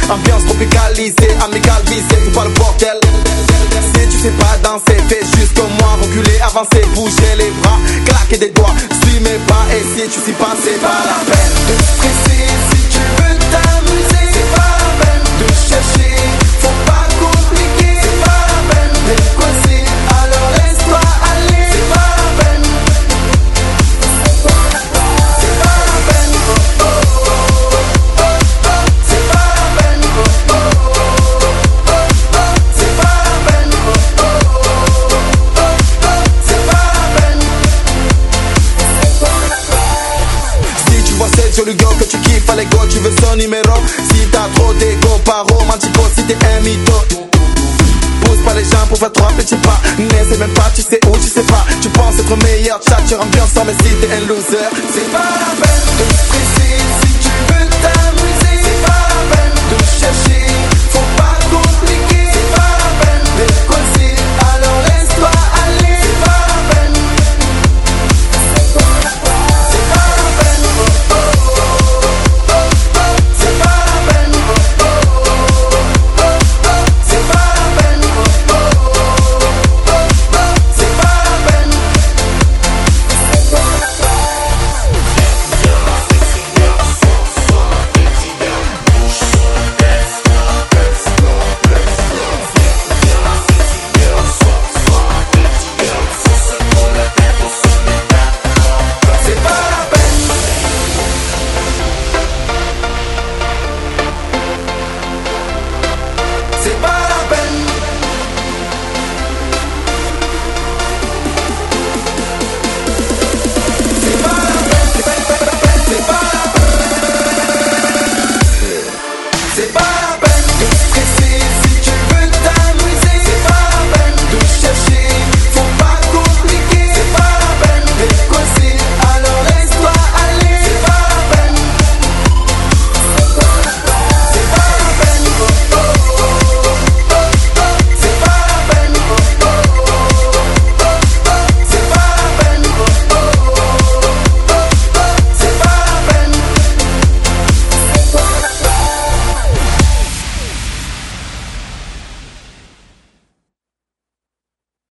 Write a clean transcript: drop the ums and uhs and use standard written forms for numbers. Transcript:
Ambiance tropicalisée, amical visée, faut pas le bordel. Si tu sais pas danser, fais juste comme moi, reculer, avancer, bouger les bras, claquer des doigts, suis mes pas. Et si tu sais pas, c'est pas la peine de stresser. Si tu veux t'amuser, c'est pas la peine de chercher, faut pas compliquer, c'est pas la peine d'être coincé, alors laisse-toi aller, c'est pas la peine, c'est pas la peine, c'est pas la peine, c'est pas la peine, c'est pas la peine. Si tu vois cette jolie go que tu kiffes, allez go, tu veux son numéro. Si t'as trop d'ego, pas romantico, si t'es un mytho. Pousse pas les gens pour faire trois petits pas. N'essaie même pas, tu sais où, tu sais pas. Tu penses être meilleur, chat, tu ambiance, mais si t'es un loser, c'est pas la peine de stresser.